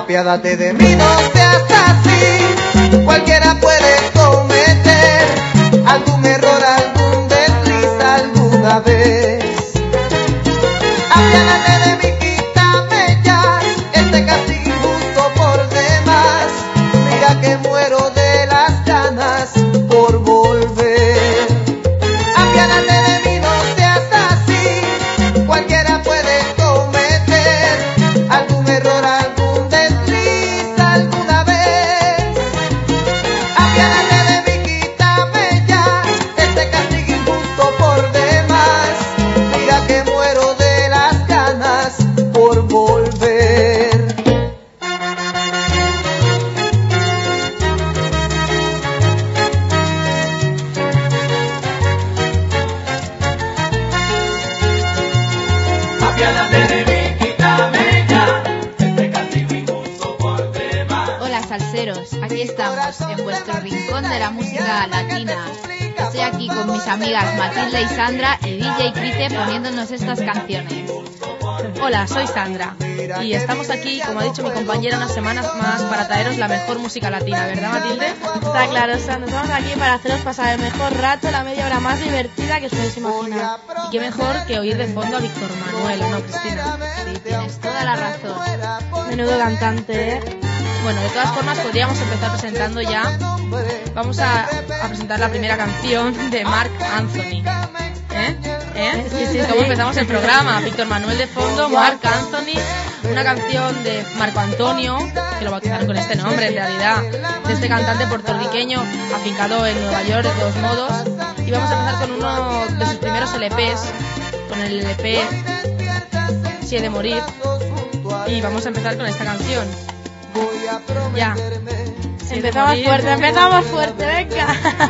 Apiádate de mí, no seas así. Cualquiera puede cometer algún error, algún desliz alguna vez. Apiádate de mí, quítame ya este castigo injusto por demás. Mira que muero de las ganas por volver. Apiádate de mí, no seas así. Cualquiera puede cometer algún error, algún desliz alguna vez. Apiádate de mí, quítame ya este castigo injusto por demás. Mira que muero de las ganas por volver. Apiádate de mí, quítame ya este castigo injusto por demás. Hola salseros, aquí estamos en vuestro rincón de la música latina. Estoy aquí con mis amigas Matilde y Sandra y DJ Crite poniéndonos estas canciones. Hola, soy Sandra y estamos aquí, como ha dicho mi compañera, unas semanas más para traeros la mejor música latina, ¿verdad, Matilde? Está claro, Sandra, estamos aquí para haceros pasar el mejor rato, la media hora más divertida que os podéis imaginar. Y qué mejor que oír de fondo a Víctor Manuel, ¿no, Cristina? Sí, tienes toda la razón. Menudo cantante, ¿eh? Bueno, de todas formas podríamos empezar presentando ya. Vamos a presentar la primera canción de Marc Anthony. Sí. ¿Cómo empezamos el programa? Víctor Manuel de fondo, Marc Anthony, una canción de Marco Antonio, que lo bautizaron con este nombre en realidad, de este cantante puertorriqueño afincado en Nueva York de todos modos. Y vamos a empezar con uno de sus primeros LPs, con el LP Si he de morir. Y vamos a empezar con esta canción. Ya. Empezamos fuerte, venga.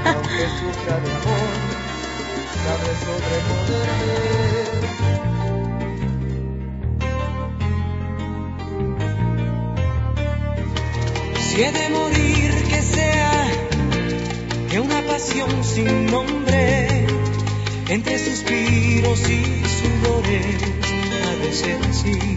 Si he de morir, que sea que una pasión sin nombre, entre suspiros y sudores, ha de ser así.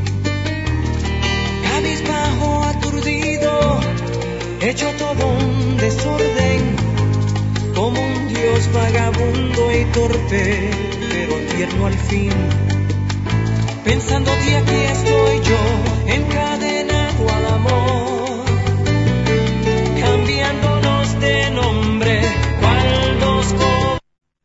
Cabizbajo, aturdido, hecho todo un desorden, como un dios vagabundo y torpe, pero tierno al fin. Pensándote aquí estoy yo, encadenado al amor, cambiándonos de nombre, cual dos cobardes.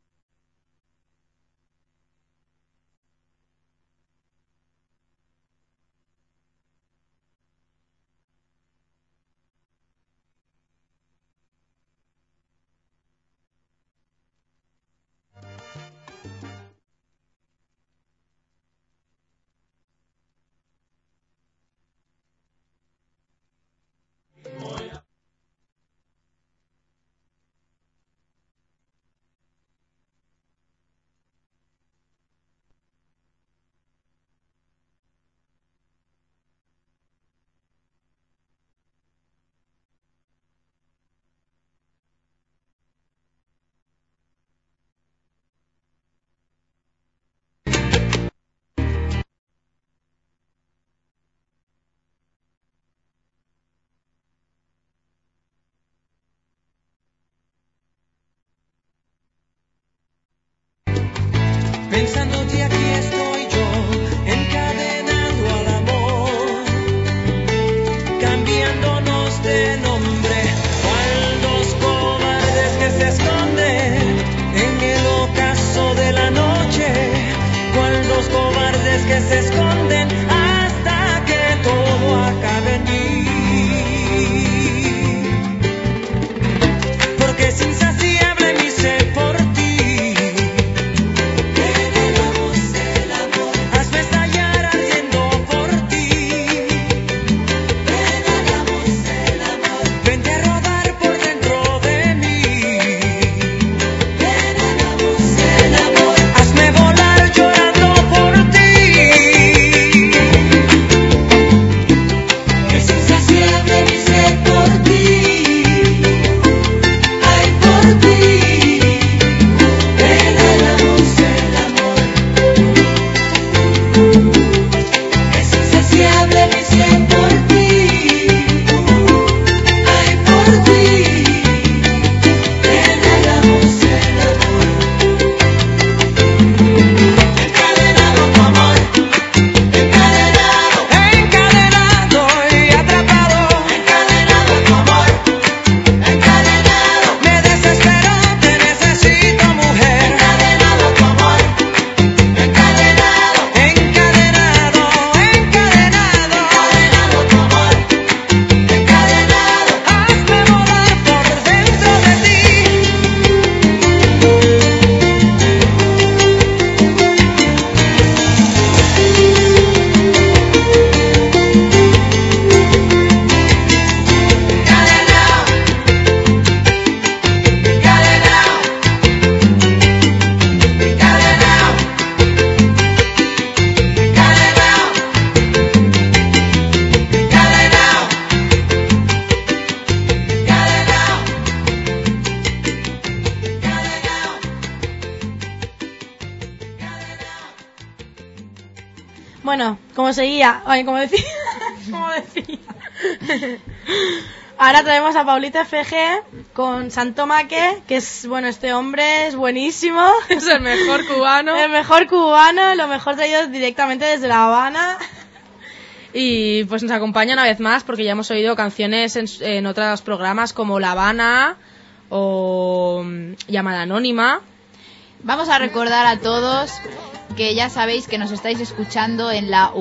Pensándote aquí estoy yo, encadenado al amor, cambiándonos de nombre, cual dos cobardes que se esconden en el ocaso de la noche, cual dos cobardes que se esconden hasta que todo acabe en mí. Porque sin insaciable mi sed por ti. Hazme volar llorando por ti. Bueno, como decía. Ahora tenemos a Paulito FG con Santomaque, que es, bueno, este hombre es buenísimo. Es el mejor cubano. El mejor cubano, lo mejor traído directamente desde La Habana. Y pues nos acompaña una vez más porque ya hemos oído canciones en otros programas como La Habana o Llamada Anónima. Vamos a recordar a todos que ya sabéis que nos estáis escuchando en la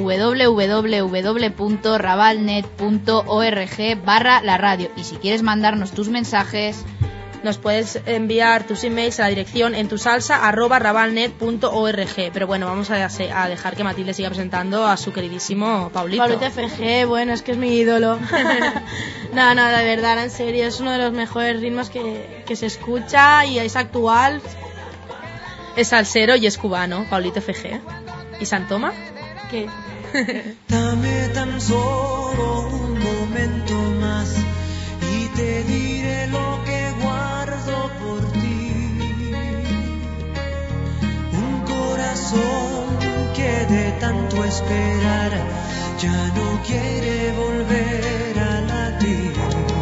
www.rabalnet.org/la radio, y si quieres mandarnos tus mensajes nos puedes enviar tus emails a la dirección entusalsa@rabalnet.org. Pero bueno, vamos a dejar que Matilde siga presentando a su queridísimo Paulito. Paulito FG, bueno, es que es mi ídolo. No, de verdad, en serio, es uno de los mejores ritmos que se escucha y es actual. Es salsero y es cubano, Paulito FG. ¿Y Santoma? ¿Qué? Dame tan solo un momento más y te diré lo que guardo por ti. Un corazón que de tanto esperar ya no quiere volver a latir.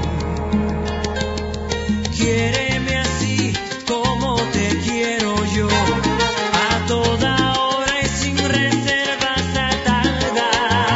Quiéreme así como te quiero yo, a toda hora y sin reservas atada.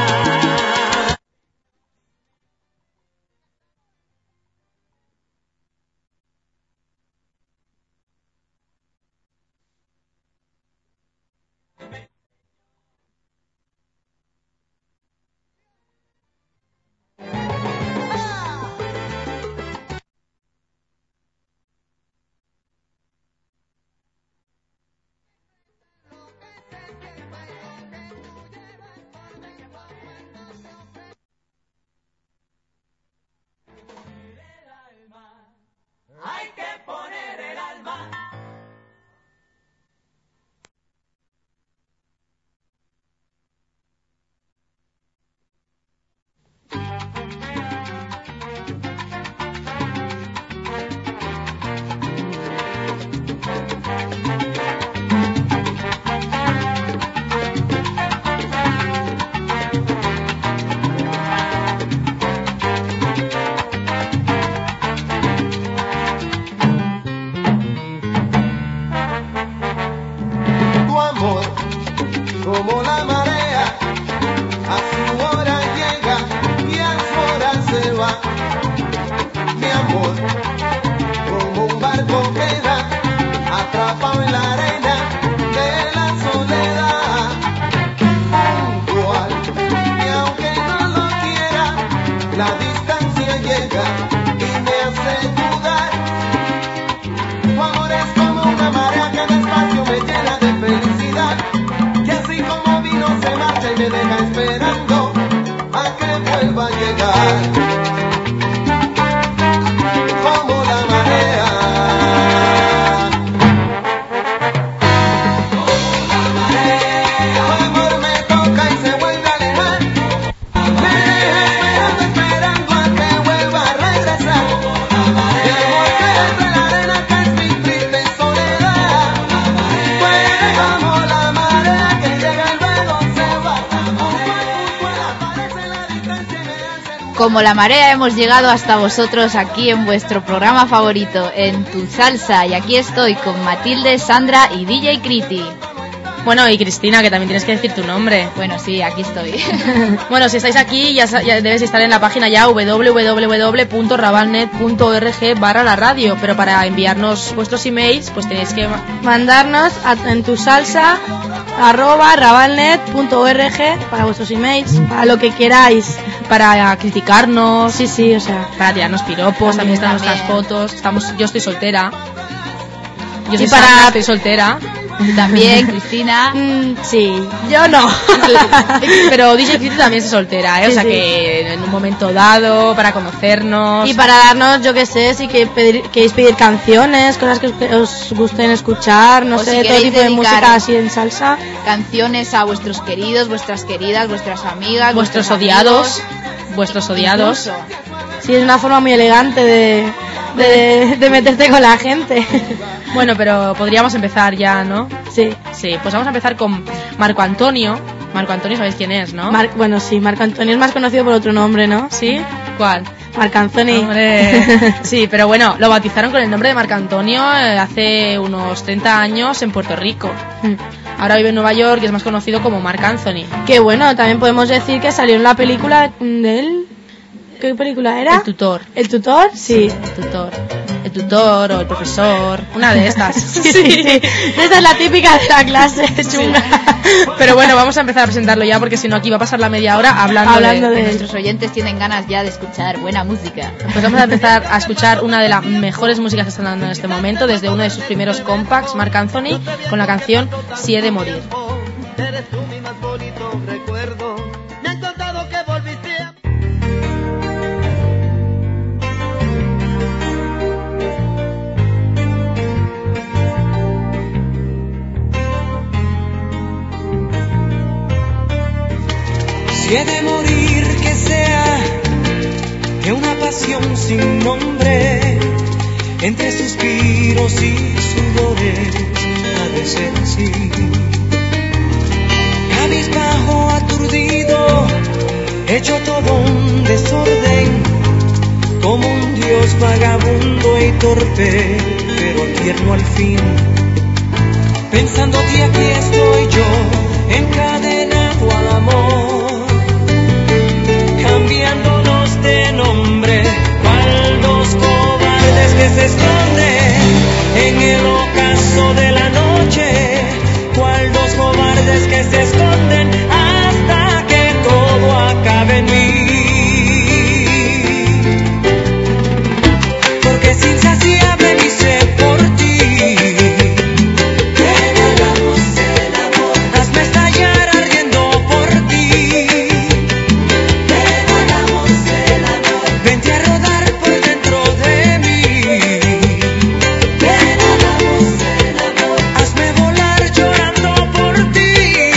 Hay que poner el alma. Tu amor, como la marea, a su hora llega y a su hora se va. Mi amor, como un barco queda atrapado en la arena de la soledad. Puntual, y aunque no lo quiera, la distancia llega y me hace dudar. Tu amor es como una marea que despacio me llena de felicidad, que así como vino se marcha y me deja esperando a que vuelva a llegar. Como la marea, tu amor me toca y se vuelve a alejar, me deja esperando a que vuelva a regresar. Mi amor queda entre la arena que es mi triste soledad, puede como la marea que llega y luego se va. Aparece la distancia y me hace dudar. Como la marea hemos llegado hasta vosotros aquí en vuestro programa favorito, En Tu Salsa, y aquí estoy con Matilde, Sandra y DJ Criti. Bueno, y Cristina, que también tienes que decir tu nombre. Bueno, sí, aquí estoy. Bueno, si estáis aquí ya debéis estar en la página ya www.rabalnet.org/la radio, pero para enviarnos vuestros emails pues tenéis que Mandarnos en tu salsa @rabalnet.org para vuestros emails, para lo que queráis. para criticarnos, Sí, o sea. para tirarnos piropos, también están nuestras También. fotos. Yo estoy soltera. Yo Y soy para- Sandra, estoy soltera. También, Cristina. Sí, yo no. Pero DJ Criti también es soltera, ¿eh? Sí, o sea sí. que en un momento dado, para conocernos. Y para darnos, yo que sé, si queréis pedir canciones, cosas que os gusten escuchar, no O si sé, todo queréis tipo de dedicar- música así en salsa. Canciones a vuestros queridos, vuestras queridas, vuestras amigas, vuestros vuestros odiados. amigos, Vuestros odiados. incluso. Sí, es una forma muy elegante de meterte con la gente. Bueno, pero podríamos empezar ya, ¿no? Sí. Sí, pues vamos a empezar con Marco Antonio, Marco Antonio, ¿sabéis quién es, no? Bueno, sí, Marco Antonio es más conocido por otro nombre, ¿no? ¿Sí? ¿Cuál? Marc Anthony. Hombre, sí, pero bueno, lo bautizaron con el nombre de Marco Antonio hace unos 30 años en Puerto Rico. Ahora vive en Nueva York y es más conocido como Marc Anthony. Que bueno, también podemos decir que salió en la película de él. ¿Qué película era? El Tutor. ¿El Tutor? Sí. El Tutor. El Tutor o El Profesor. Una de estas. Sí. Esta es la típica de la clase chunga. Sí. Pero bueno, vamos a empezar a presentarlo ya porque si no aquí va a pasar la media hora hablando de Nuestros oyentes tienen ganas ya de escuchar buena música. Pues vamos a empezar a escuchar una de las mejores músicas que están dando en este momento, desde uno de sus primeros compacts, Marc Anthony, con la canción Si he de morir. Eres tú mi más bonito recuerdo. Me han contado que volviste a... Si he de morir, que sea de una pasión sin nombre, entre suspiros y sudores, ha de ser así. Cabizbajo, aturdido, hecho todo un desorden, como un dios vagabundo y torpe, pero tierno al fin. Pensando que aquí estoy yo, encadenado al amor, cambiándonos de nombre, cual dos cobardes que se esconden en el ocaso de la noche, cual dos cobardes que se esconden hasta que todo acabe en mí. Porque es insaciable mi sed por ti. Hazme estallar ardiendo por ti. Vente a rodar por dentro de mí. Hazme volar llorando por ti.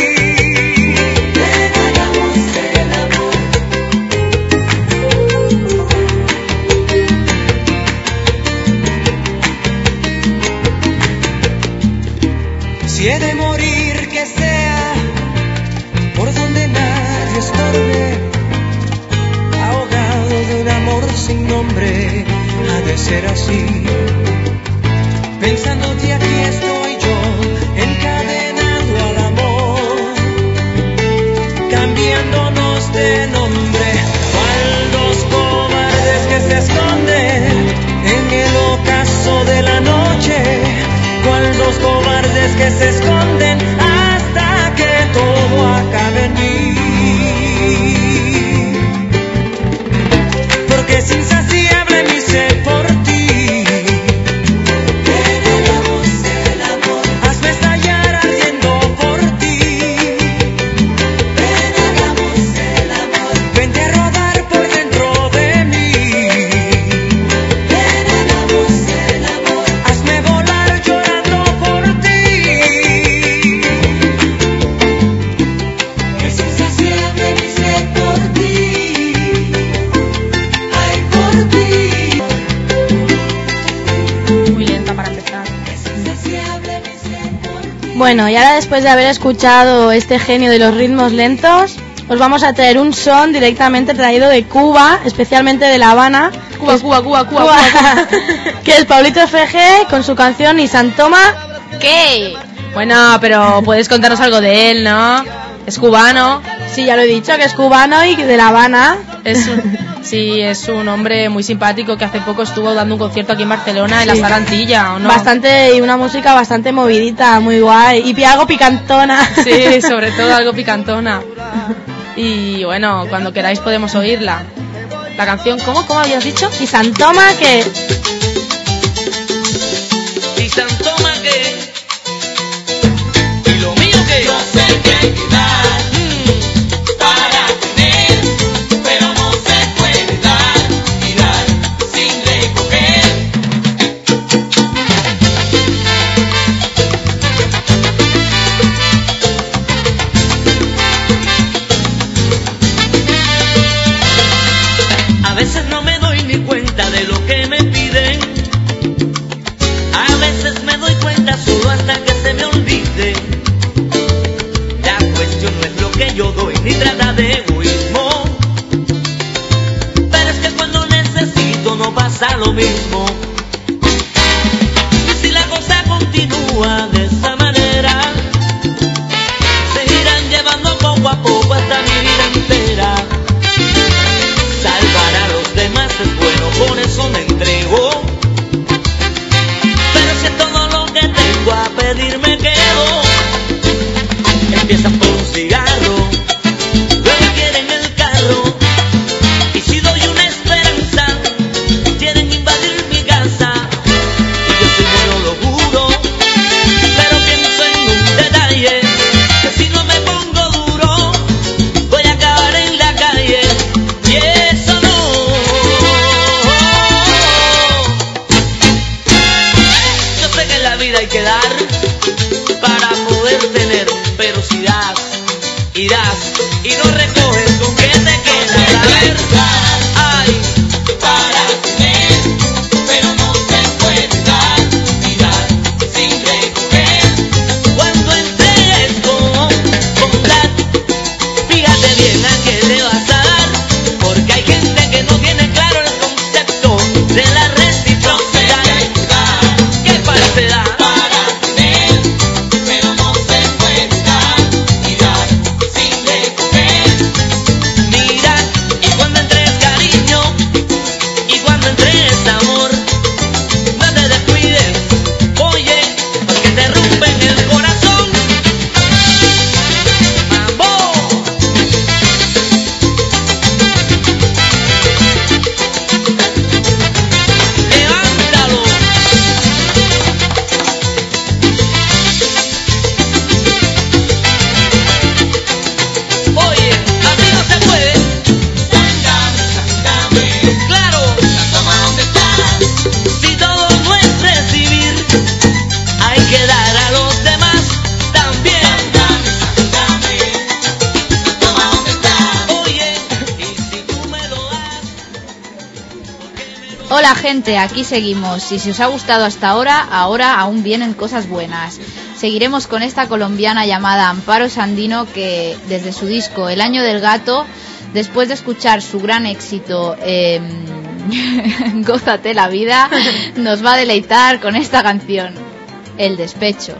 Si he de morir, que sea por donde nadie estorbe, ahogado de un amor sin nombre, ha de ser así. Pensando que aquí estoy yo, encadenado al amor, cambiándonos de nombre, cual dos cobardes que se esconden en el ocaso de la noche, cual dos cobardes que se esconden hasta que todo acabe en mí. Porque es insaciable mi sed por ti. Hazme estallar ardiendo por ti. Vente a rodar por dentro de mí. Hazme volar llorando por ti. Es insaciable mi sed por ti. Ay, por ti. Muy lenta para empezar. Bueno, y ahora después de haber escuchado este genio de los ritmos lentos, os vamos a traer un son directamente traído de Cuba, especialmente de La Habana. Cuba. Que es Pablito FG con su canción Y San Toma. ¿Qué? Bueno, pero puedes contarnos algo de él, ¿no? Es cubano. Sí, ya lo he dicho, que es cubano y de La Habana. Es un hombre muy simpático que hace poco estuvo dando un concierto aquí en Barcelona, en la Sala Antilla, ¿o no? Y una música bastante movidita, muy guay. Y algo picantona. Sí, sobre todo algo picantona. Y bueno, cuando queráis podemos oírla. La canción, ¿cómo habías dicho? Y San Toma, que... Y San Toma, que... Y lo mío, que... Yo sé que hay que dar para tener, pero no se puede dar y dar sin recoger. A veces no me doy ni cuenta de lo que me pide soy ni trata de egoísmo. Pero es que cuando necesito no pasa lo mismo. Y si la cosa continúa de esa manera, seguirán llevando poco a poco hasta mi vida entera. Salvar a los demás es bueno, por eso me entrego. Pero si todo lo que tengo a pedir me quedo. Empiezan por un cigarro, luego quieren el carro, y si doy una esperanza quieren invadir mi casa. Y yo soy bueno, lo juro, pero pienso en un detalle, que si no me pongo duro voy a acabar en la calle. Y eso no. Yo sé que en la vida hay que dar para poder tener, pero si das y das y no recoges, ¿con qué te quedas? A ver, ay, Para tener, pero no se puede dar y dar sin recoger. cuando entregues con bondad, fíjate bien a qué le vas a dar, porque hay gente que no tiene claro el concepto de la reciprocidad. ¿Qué parte da? Para tener, pero no se puede dar y dar sin recoger. Mira, y cuando entregues cariño y cuando entregues amor, no te descuides, oye, porque te rompen el corazón. ¡Mambo! ¡Levántalo! Oye, así no se puede. Sácame, Claro, toma donde estás. si todo no es recibir, hay que dar a los demás también. Sácame, toma donde estás. Oye, y si tú me lo das, Hola gente, aquí seguimos. Y si os ha gustado hasta ahora aún vienen cosas buenas. Seguiremos con esta colombiana llamada Amparo Sandino, que desde su disco El Año del Gato, después de escuchar su gran éxito Gózate la vida, nos va a deleitar con esta canción, El Despecho.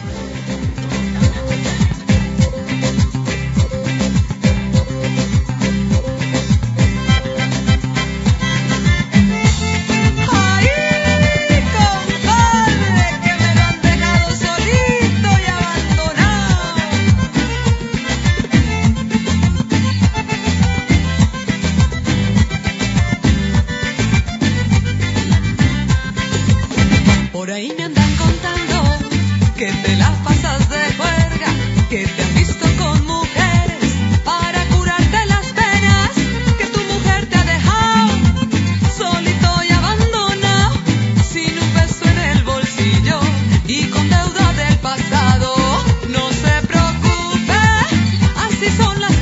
Ay, compadre, que me lo han dejado solito y abandonado. Por ahí me andan contando que te la pasas de juerga, que te han visto con mujeres para curarte las penas, que tu mujer te ha dejado solito y abandonado, sin un peso en el bolsillo y con deuda del pasado. No se preocupe, así son las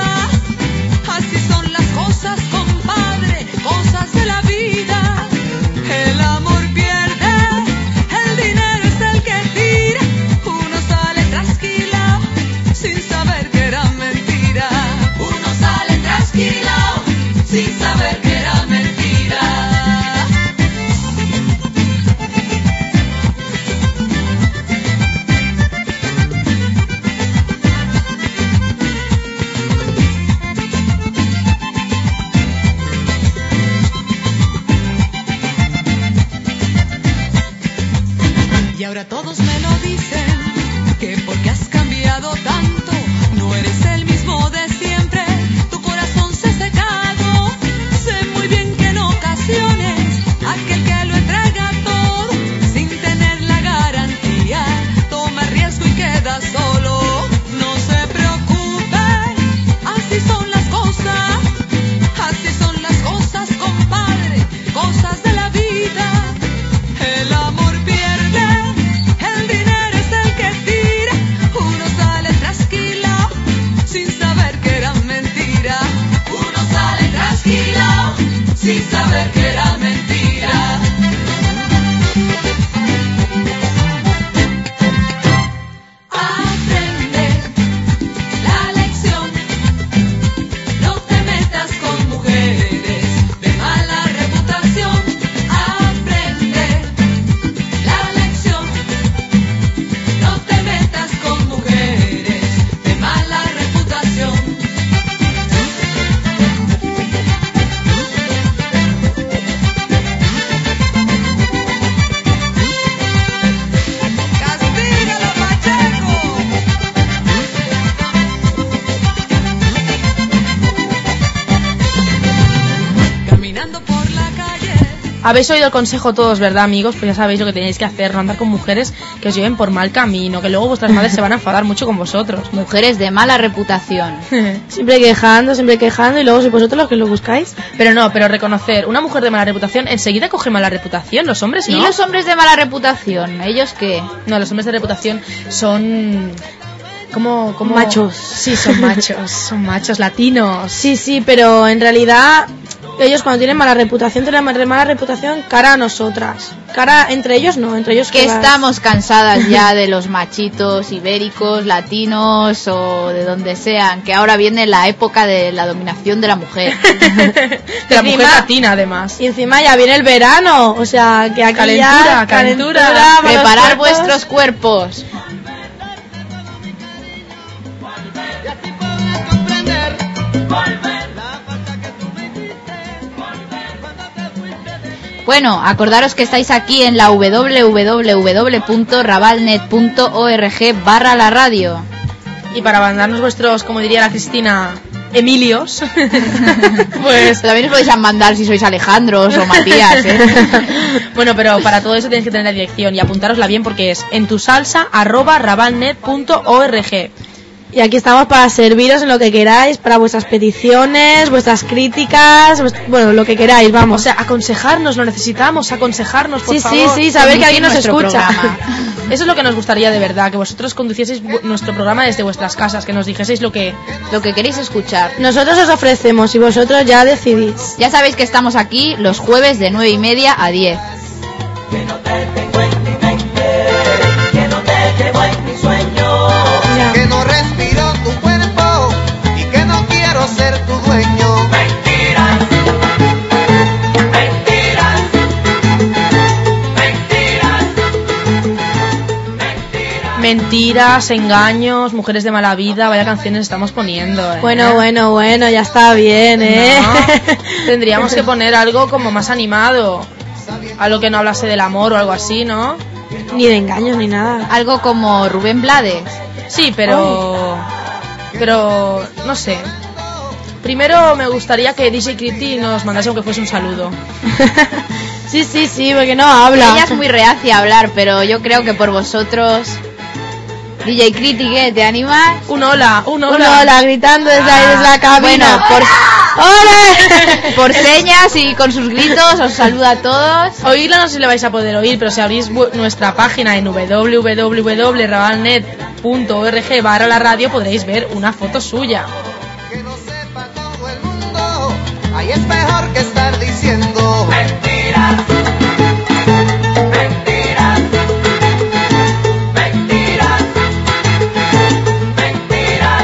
cosas, compadre, cosas de la vida. El amor pierde, el dinero es el que tira. Uno sale trasquilado sin saber que era mentira. Uno sale trasquilado sin saber que era mentira. Y ahora todos me lo dicen, que porque has cambiado tanto, no eres el mismo de siempre, tu corazón se ha secado. Sé muy bien que en ocasiones aquel que lo entrega todo, sin tener la garantía, toma riesgo y queda solo. No se preocupe, así son las cosas, compadre, cosas de la vida. El amor pierde, el dinero es el que tira. Uno sale trasquilado sin saber que era mentira. Uno sale trasquilado sin saber que era mentira. Aprende la lección Habéis oído el consejo todos, ¿verdad, amigos? Pues ya sabéis lo que tenéis que hacer, no andar con mujeres que os lleven por mal camino, que luego vuestras madres se van a enfadar mucho con vosotros. Mujeres de mala reputación. Siempre quejando y luego sois vosotros los que lo buscáis. Pero reconocer, una mujer de mala reputación enseguida coge mala reputación, los hombres no. ¿Y los hombres de mala reputación? ¿Ellos qué? No, los hombres de reputación son... como machos. Sí, son machos latinos. Sí, pero en realidad ellos cuando tienen mala reputación tienen mala reputación cara a nosotras. Cara entre ellos no, entre ellos que estamos cansadas ya de los machitos ibéricos, latinos o de donde sean, que ahora viene la época de la dominación de la mujer. De la mujer latina además. Y encima ya viene el verano, o sea, que aquí calentura. Preparar vuestros cuerpos. Bueno, acordaros que estáis aquí en la www.rabalnet.org/la radio. Y para mandarnos vuestros, como diría la Cristina, Emilios, pues también os podéis mandar si sois Alejandros o Matías, ¿eh? Bueno, pero para todo eso tenéis que tener la dirección y apuntárosla bien porque es entusalsa@rabalnet.org. Y aquí estamos para serviros en lo que queráis, para vuestras peticiones, vuestras críticas, bueno, lo que queráis, vamos. O sea, aconsejarnos, lo necesitamos, aconsejarnos, por favor. Sí, saber que alguien nos escucha. Eso es lo que nos gustaría de verdad, que vosotros conducieseis nuestro programa desde vuestras casas, que nos dijeseis lo que queréis escuchar. Nosotros os ofrecemos y vosotros ya decidís. Ya sabéis que estamos aquí los jueves de 9:30 a 10. Que no te tengo en mi mente, que no te llevo en mi sueño, que no respiro tu cuerpo y que no quiero ser tu dueño. Mentiras, mentiras, mentiras, mentiras. Mentiras, engaños, mujeres de mala vida, vaya canciones estamos poniendo, ¿eh? Bueno, ya está bien, ¿eh? No, tendríamos que poner algo como más animado, algo que no hablase del amor o algo así, ¿no? Ni de engaños ni nada. Algo como Rubén Blades. Sí, pero no sé. Primero me gustaría que DJ Criti nos mandase aunque fuese un saludo. Sí, porque no habla. Ella es muy reacia a hablar, pero yo creo que por vosotros... DJ Criti, ¿qué? ¿Te animas? Un hola, gritando desde ahí, desde la cabina. Bueno, ¡Ole! por señas y con sus gritos os saluda a todos. Oírla no sé si le vais a poder oír, pero si abrís nuestra página en www.rabalnet.org/la radio podréis ver una foto suya. Que lo sepa todo el mundo, ahí es mejor que estar diciendo Mentiras, mentiras, mentiras, mentiras.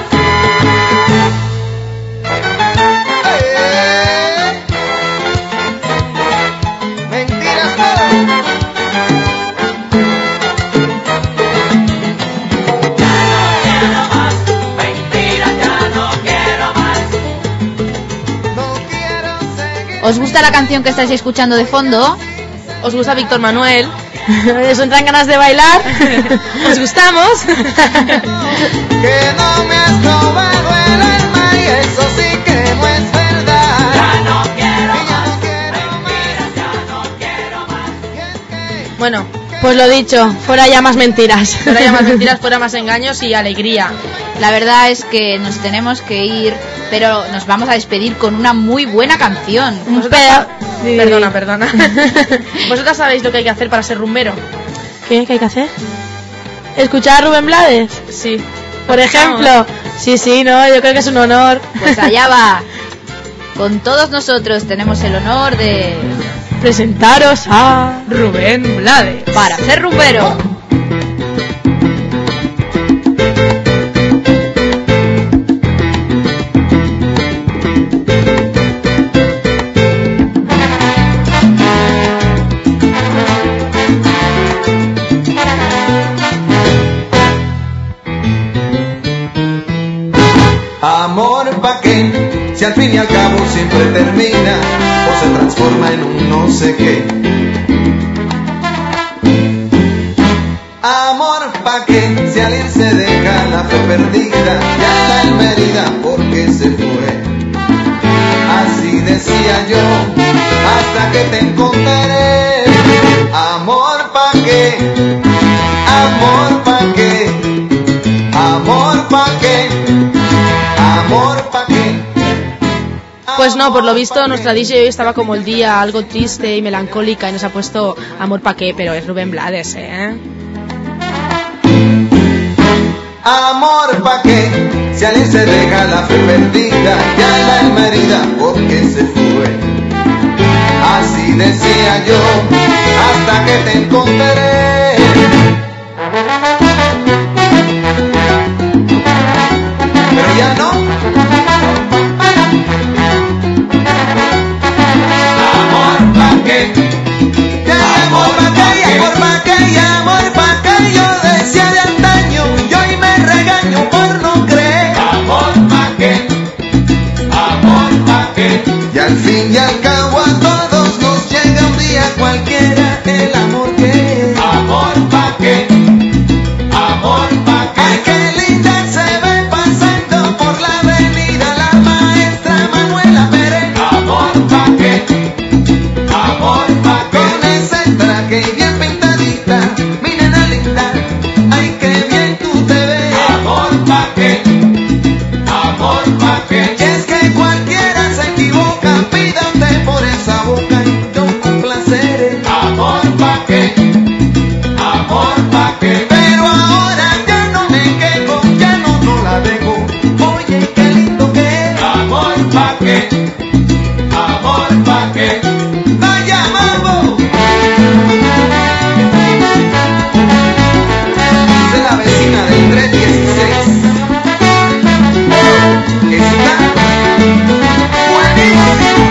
Mentiras no. ¿Os gusta la canción que estáis escuchando de fondo? ¿Os gusta Víctor Manuel? ¿Os entran ganas de bailar? ¿Os gustamos? Que no me has robado el alma y eso sí que no es verdad. Ya no quiero más, mentiras, ya no quiero más. Bueno, pues lo dicho, fuera ya más mentiras. fuera ya más mentiras, fuera más engaños y alegría. La verdad es que nos tenemos que ir, pero nos vamos a despedir con una muy buena canción. Perdona. ¿Vosotras sabéis lo que hay que hacer para ser rumbero? ¿Qué hay que hacer? ¿Escuchar a Rubén Blades? Sí. Por ejemplo. Sí, no, yo creo que es un honor. Pues allá va. Con todos nosotros tenemos el honor de presentaros a Rubén Blades para ser rumbero. Amor pa' qué, si al fin y al cabo siempre termina o se transforma en un no sé qué. Amor pa' qué, si al irse deja la fe perdida y hasta el herida porque se fue. Así decía yo, hasta hasta que te encontraré. Amor pa' qué, amor pa' qué, amor pa' qué, amor pa' qué. Pues no, por lo visto nuestra DJ hoy estaba como el día algo triste y melancólica y nos ha puesto Amor pa' qué, pero es Rubén Blades, ¿eh? Amor pa' qué, si alguien se deja la fe perdida, ya la alma herida porque se fue. Así decía yo, hasta que te encontraré. Pero ya no. Amor pa' qué, amor pa' qué, amor pa' qué, amor pa' qué. Yo decía de antaño, y hoy me regaño por no creer. Amor pa' qué, amor pa' qué. Y al fin y al cabo a todos nos llega un día cualquiera el amor que es. Amor pa' qué, amor pa' qué. Ay, qué linda se ve pasando por la avenida la maestra Manuela Pérez. Amor pa' qué, amor pa' qué. Con ese traje y bien pintadita, mi nena linda, ay, qué bien tú te ves. Amor pa' qué, amor pa' qué. Y es que cualquiera se equivoca, pídate por esa boca y yo complaceré. Amor pa' qué, amor pa' qué. Pero ahora ya no me quejo, ya no la dejo. Oye, qué lindo que es. Amor pa' qué, amor pa' qué. Vaya mambo. Dice la vecina del 316. Está buenísimo.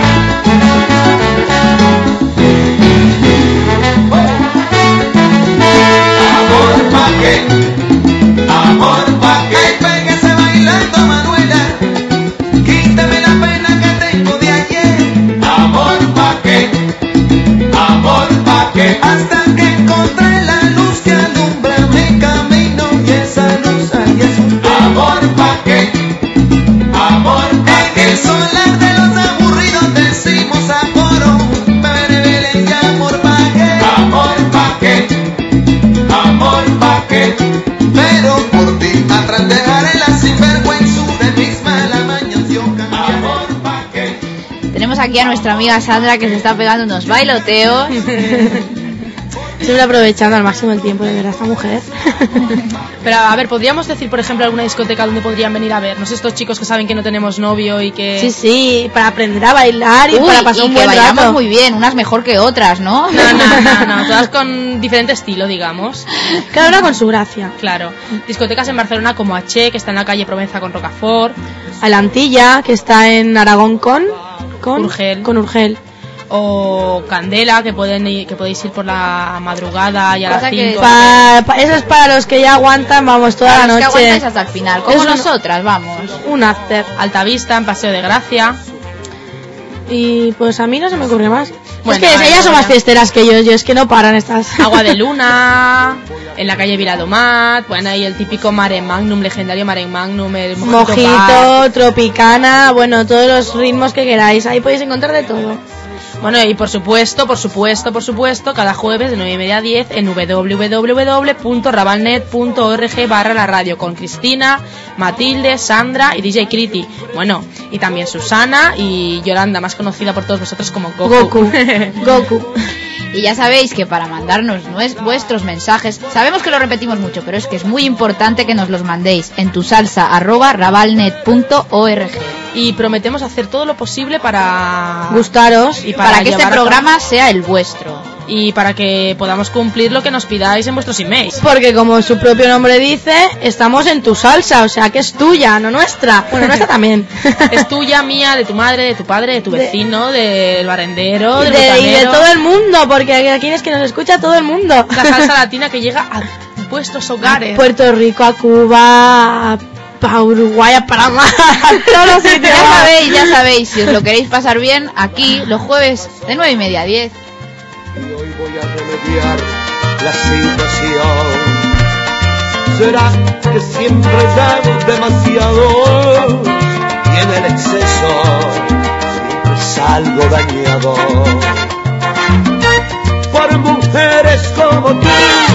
Amor pa' qué, amor pa' qué. Ay, péguese bailando, Manuela, quítame la pena que tengo de ayer. Amor pa' qué, amor pa' qué. Hasta que encontré la luz que alumbra mi camino y esa luz ahí es un amor pa' qué, amor pa' qué. En el solar de los aburridos decimos a coro, bebé, y amor pa' qué, amor pa' qué, amor pa' qué. Pero por ti atrás dejaré la sinvergüenzura de mis malas mañas yo cambié. Amor pa' qué. Tenemos aquí a nuestra amiga Sandra que se está pegando unos bailoteos. Siempre aprovechando al máximo el tiempo, de verdad, esta mujer. Pero a ver, podríamos decir, por ejemplo, alguna discoteca donde podrían venir a vernos estos chicos que saben que no tenemos novio y que... Sí, sí, para aprender a bailar y Uy, para pasar y un que buen bailamos rato. muy bien, unas mejor que otras, ¿no? No, todas con diferente estilo, digamos. Cada una con su gracia. Claro. Discotecas en Barcelona como H, que está en la calle Provenza con Rocafort. A la Antilla, que está en Aragón con Urgel. Con Urgel. O Candela, que podéis ir por la madrugada y a las Cosa que- 5. Eso es para los que ya aguantan, vamos, toda Para la los que noche. aguantáis hasta el final, como Es un- nosotras, vamos. Un after. Altavista, en Paseo de Gracia. Y pues a mí no se me ocurre más. Bueno, es que vale, ellas son bueno. más fiesteras que yo es que no paran estas. Agua de Luna, en la calle Viladomat, bueno, ahí el típico Mare Magnum, legendario Mare Magnum, el Mojito Bar. Mojito, Tropicana, bueno, todos los ritmos que queráis. Ahí podéis encontrar de todo. Bueno, y por supuesto, cada jueves de 9:30 a 10 en www.rabalnet.org/la radio con Cristina, Matilde, Sandra y DJ Criti. Bueno, y también Susana y Yolanda, más conocida por todos vosotros como Goku. Goku. Y ya sabéis que para mandarnos vuestros mensajes, sabemos que lo repetimos mucho, pero es que es muy importante que nos los mandéis en tusalsa@rabalnet.org. Y prometemos hacer todo lo posible para Gustaros. y Para que este llevar a cabo- programa sea el vuestro. y para que podamos cumplir lo que nos pidáis en vuestros emails. Porque como su propio nombre dice, estamos en tu salsa, o sea que es tuya, no nuestra. Bueno, nuestra también. Es tuya, mía, de tu madre, de tu padre, de tu De- vecino, del barrendero, del y de botanero. todo el mundo, porque aquí es que nos escucha todo el mundo. La salsa latina que llega a vuestros hogares. Puerto Rico, a Cuba, a Uruguay, a Panamá, a todos los sitios. Ya sabéis, si os lo queréis pasar bien, aquí los jueves de 9:30 a 10. Y hoy voy a remediar la situación. ¿Será que siempre llamo demasiado? Y en el exceso siempre salgo dañado. por mujeres como tú.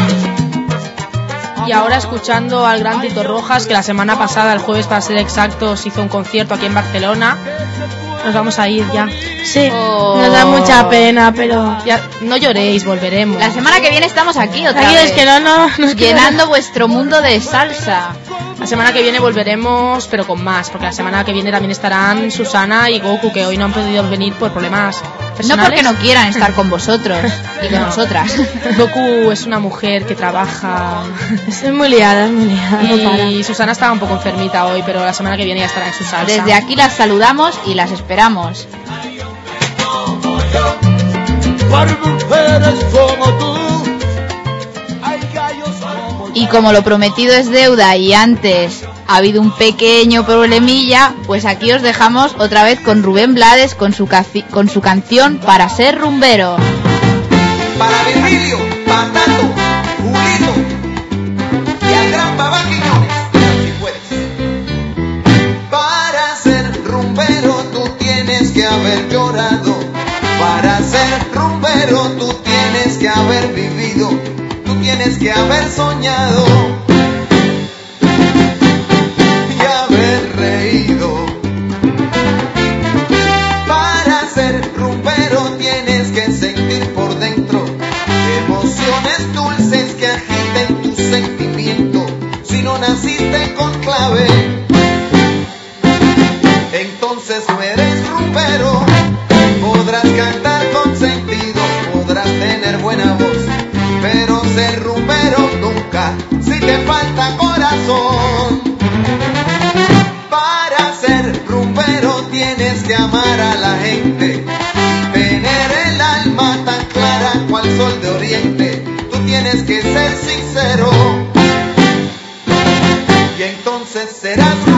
Y ahora escuchando al gran Tito Rojas, que la semana pasada, el jueves para ser exactos, hizo un concierto aquí en Barcelona. Nos vamos a ir ya. Sí, Oh. nos da mucha pena, pero... Ya, no lloréis, volveremos. La semana que viene estamos aquí otra Aquí vez. es que no nos Llenando vuestro mundo de salsa. La semana que viene volveremos, pero con más, porque la semana que viene también estarán Susana y Goku, que hoy no han podido venir por problemas No personales. porque no quieran estar con vosotros y con No. nosotras. Goku es una mujer que trabaja Es muy liada, no para. y Susana estaba un poco enfermita hoy, pero la semana que viene ya estará en su salsa. Desde aquí las saludamos y las esperamos. Por mujeres como tú. Hay gallos como Y como lo prometido es deuda y antes ha habido un pequeño problemilla, pues aquí os dejamos otra vez con Rubén Blades con su canción Para ser rumbero. Para Virgilio, Patato, Julito y al gran Baba Quiñones, si puedes. Para ser rumbero tú tienes que haber llorado. Para ser rumbero tú tienes que haber vivido. Tú tienes que haber soñado y haber reído. Para ser rumbero tienes que sentir por dentro emociones dulces que agiten tu sentimiento. Si no naciste con clave, entonces no eres rumbero. Podrás cantar con sentido, podrás tener buena voz, pero ser rumbero nunca, si te falta corazón. Para ser rumbero tienes que amar a la gente y tener el alma tan clara cual sol de oriente. Tú tienes que ser sincero y entonces serás